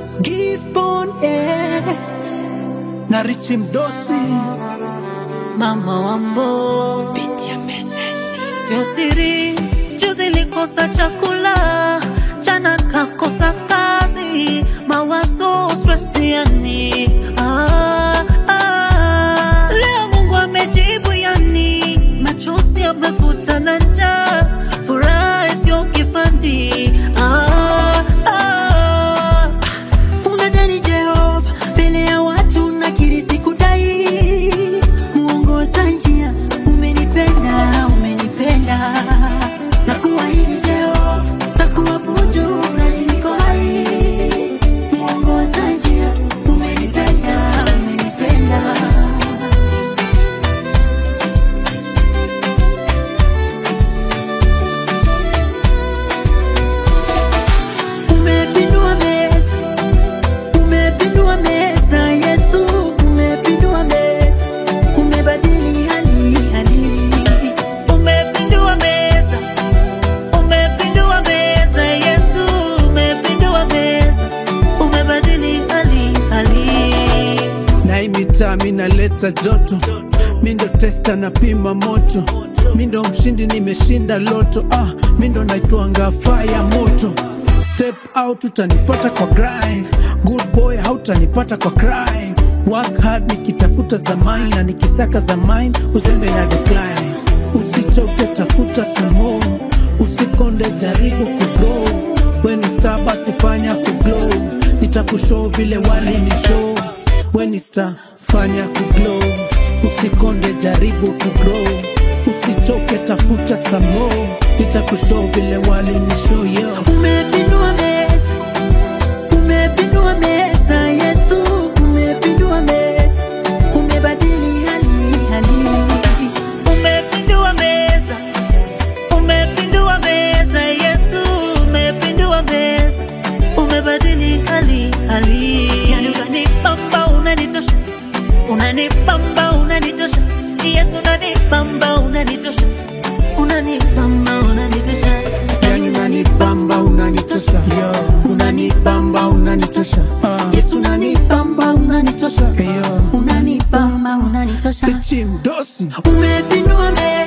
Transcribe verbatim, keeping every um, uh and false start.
Give Bone eh, na Richie Mdosi, Mama Wambo, Pitia Mesesi. Sio siri, juzi likosa chakula, jana kakosa kazi, mawazo stressiani. Ah, ah, leo Mungu amejibu yani, machozi yamefuta na njaa, furaha sio kifani. Ah, ah, unadhani Jehova mbele ya watu nakiri sikudai, muongoza njia, umenipenda, umenipenda, na kuahidi Jehova takuabudu na niko hai, muongoza njia, umenipenda, umenipenda. Umepindua meza, umepindua meza, Yesu, umepindua meza, umebadili hali, hali. umepindua meza, umepindua meza, Yesu, umepindua meza, umebadili hali, hali. Na hii mitaa minaleta joto, mindo testa na pima moto, mindo mshindi nimeshinda loto. Ah, mindo naitwanga fire moto. Step out utanipata kwa grind, good boy hautanipata kwa cry. Work hard nikitafuta zamani, na nikisaka zamani uzembe na decline. Usichoke tafuta some more, usikonde jaribu kugrow. When it's star basi fanya kuglow, nitakushow vile wali ni show. When it's star fanya kuglow, usikonde jaribu kugrow. Usichoke tafuta some more, nitakushow vile wali ni show. Yeah. Umepindua meza, umepindua meza, Yesu, umepindua meza, umebadili hali, hali. Umepindua meza, umepindua meza, Yesu, umepindua meza, umebadili hali, hali. Yani unanipamba unanitosha, unanipamba unanitosha, Yesu unanipamba unanitosha, unanipamba unanitosha. Yani unanibamba unanitosha, yo. Unanibamba unanitosha, ah. Yesu unanipamba unanitosha, Yo. unanipamba unanitosha. Richie Mdosi. Umepindua meza,